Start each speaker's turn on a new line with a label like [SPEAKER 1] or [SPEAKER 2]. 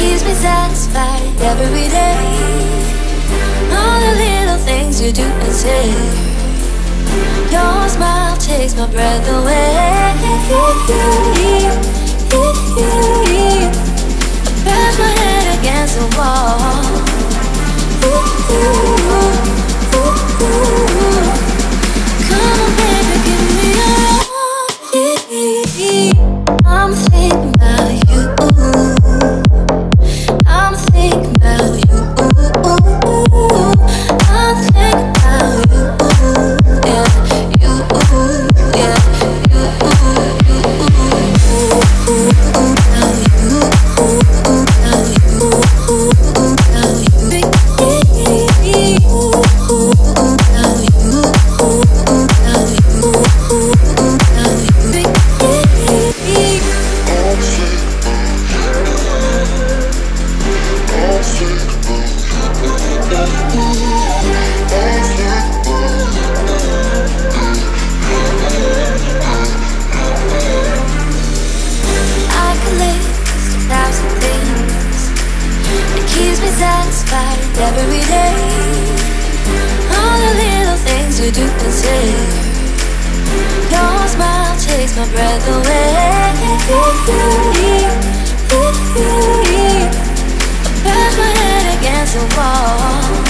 [SPEAKER 1] keeps me satisfied every day. All the little things you do and say. Your smile takes my breath away. I bash my head against the wall. Come on, baby, give me a roll. I'm thinking about you. I'm thinking about you. I'm thinking about you. Yeah, you. Yeah, you. Every day, all the little things you do and say. Your smile takes my breath away. I bash my head against the wall.